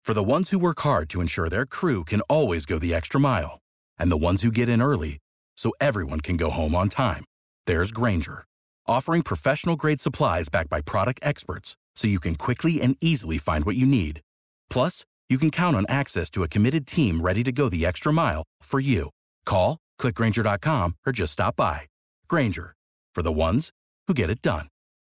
For the ones who work hard to ensure their crew can always go the extra mile, and the ones who get in early so everyone can go home on time, there's Grainger, offering professional-grade supplies backed by product experts so you can quickly and easily find what you need. Plus, you can count on access to a committed team ready to go the extra mile for you. Call, click Grainger.com, or just stop by. Grainger, for the ones who get it done.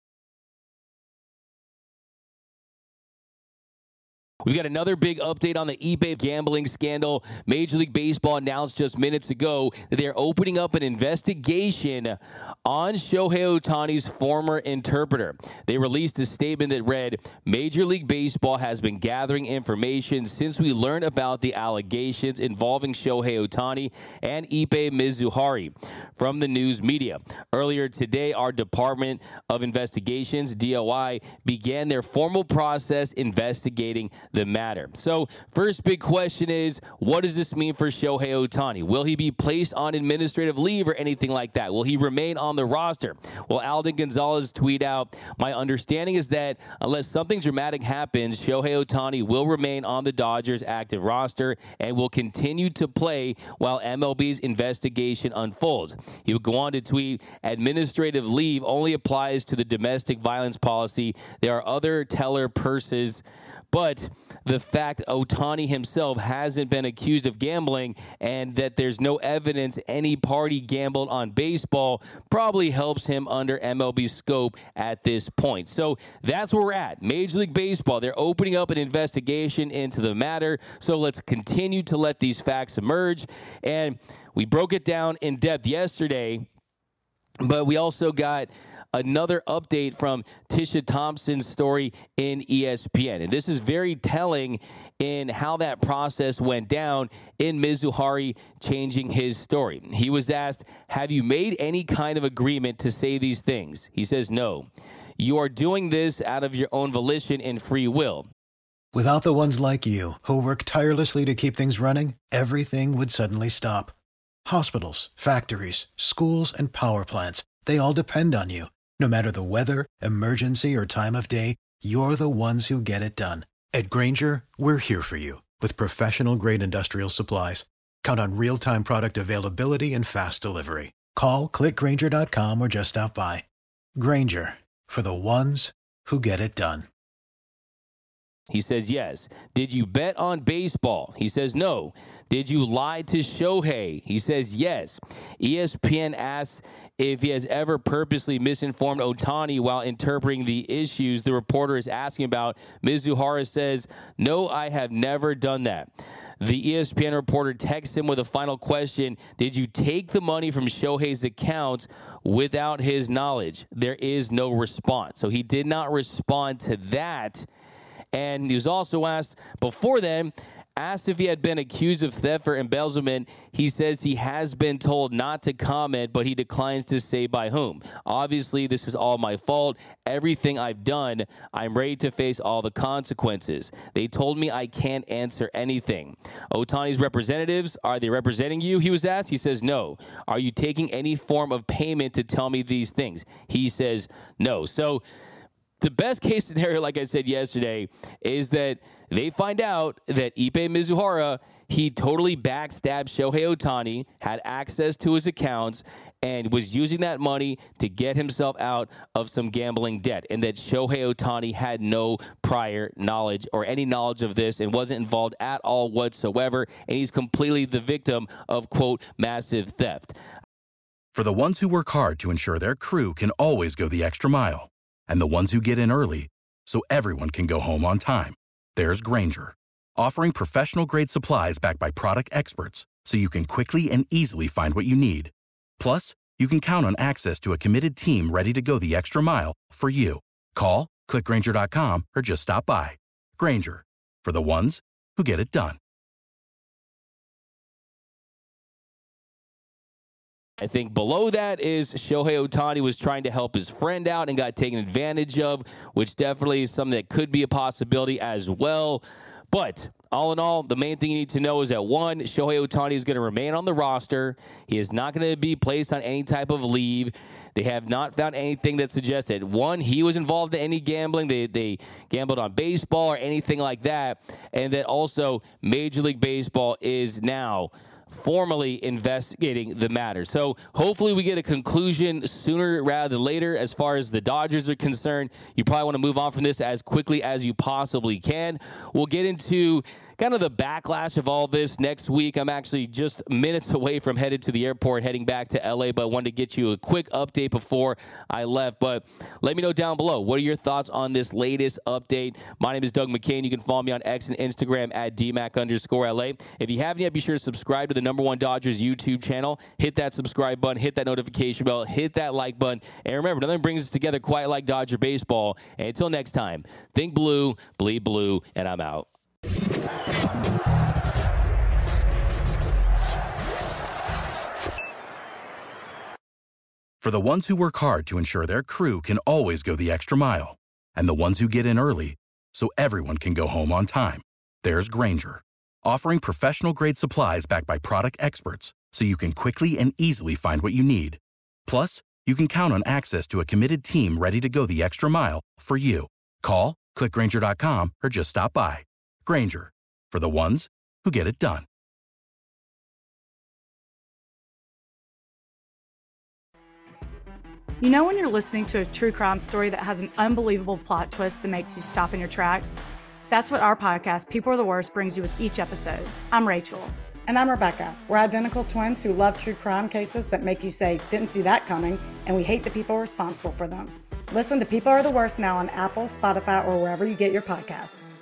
We've got another big update on the eBay gambling scandal. Major League Baseball announced just minutes ago that they're opening up an investigation on Shohei Ohtani's former interpreter. They released a statement that read, Major League Baseball has been gathering information since we learned about the allegations involving Shohei Ohtani and Ippei Mizuhara from the news media. Earlier today, our Department of Investigations, DOI, began their formal process investigating the matter. So, first big question is, what does this mean for Shohei Ohtani? Will he be placed on administrative leave or anything like that? Will he remain on the roster? Well, Alden Gonzalez tweet out, my understanding is that unless something dramatic happens, Shohei Ohtani will remain on the Dodgers active roster and will continue to play while MLB's investigation unfolds. He would go on to tweet, administrative leave only applies to the domestic violence policy. There are other teller purses, but the fact Ohtani himself hasn't been accused of gambling and that there's no evidence any party gambled on baseball probably helps him under MLB scope at this point. So that's where we're at. Major League Baseball, they're opening up an investigation into the matter. So let's continue to let these facts emerge. And we broke it down in depth yesterday, but we also got another update from Tisha Thompson's story in ESPN. And this is very telling in how that process went down in Mizuhara changing his story. He was asked, have you made any kind of agreement to say these things? He says, no. You are doing this out of your own volition and free will. Without the ones like you, who work tirelessly to keep things running, everything would suddenly stop. Hospitals, factories, schools, and power plants, they all depend on you. No matter the weather, emergency, or time of day, you're the ones who get it done. At Grainger, we're here for you with professional-grade industrial supplies. Count on real-time product availability and fast delivery. Call, click Grainger.com, or just stop by. Grainger, for the ones who get it done. He says yes. Did you bet on baseball? He says no. Did you lie to Shohei? He says yes. ESPN asks if he has ever purposely misinformed Ohtani while interpreting the issues the reporter is asking about. Mizuhara says, no, I have never done that. The ESPN reporter texts him with a final question. Did you take the money from Shohei's account without his knowledge? There is no response. So he did not respond to that. And he was also asked before then, asked if he had been accused of theft or embezzlement. He says he has been told not to comment, but he declines to say by whom. Obviously, this is all my fault. Everything I've done, I'm ready to face all the consequences. They told me I can't answer anything. Ohtani's representatives, are they representing you? He was asked. He says, no. Are you taking any form of payment to tell me these things? He says, no. So the best case scenario, like I said yesterday, is that they find out that Ippei Mizuhara, he totally backstabbed Shohei Ohtani, had access to his accounts, and was using that money to get himself out of some gambling debt, and that Shohei Ohtani had no prior knowledge or any knowledge of this and wasn't involved at all whatsoever, and he's completely the victim of, quote, massive theft. For the ones who work hard to ensure their crew can always go the extra mile, and the ones who get in early so everyone can go home on time, there's Grainger, offering professional-grade supplies backed by product experts so you can quickly and easily find what you need. Plus, you can count on access to a committed team ready to go the extra mile for you. Call, click Grainger.com, or just stop by. Grainger, for the ones who get it done. I think below that is Shohei Ohtani was trying to help his friend out and got taken advantage of, which definitely is something that could be a possibility as well. But all in all, the main thing you need to know is that, one, Shohei Ohtani is going to remain on the roster. He is not going to be placed on any type of leave. They have not found anything that suggested, one, he was involved in any gambling. They gambled on baseball or anything like that. And that also Major League Baseball is now formally investigating the matter. So hopefully we get a conclusion sooner rather than later as far as the Dodgers are concerned. You probably want to move on from this as quickly as you possibly can. We'll get into kind of the backlash of all this next week. I'm actually just minutes away from headed to the airport, heading back to LA, but I wanted to get you a quick update before I left. But let me know down below, what are your thoughts on this latest update? My name is Doug McCain. You can follow me on X and Instagram at DMAC_LA. If you haven't yet, be sure to subscribe to the #1 Dodgers YouTube channel. Hit that subscribe button, hit that notification bell, hit that like button. And remember, nothing brings us together quite like Dodger baseball. And until next time, think blue, bleed blue, and I'm out. For the ones who work hard to ensure their crew can always go the extra mile, and the ones who get in early so everyone can go home on time, there's Grainger, offering professional-grade supplies backed by product experts so you can quickly and easily find what you need. Plus, you can count on access to a committed team ready to go the extra mile for you. Call, click Grainger.com, or just stop by. Grainger, for the ones who get it done. You know when you're listening to a true crime story that has an unbelievable plot twist that makes you stop in your tracks? That's what our podcast, People Are the Worst, brings you with each episode. I'm Rachel. And I'm Rebecca. We're identical twins who love true crime cases that make you say, didn't see that coming, and we hate the people responsible for them. Listen to People Are the Worst now on Apple, Spotify, or wherever you get your podcasts.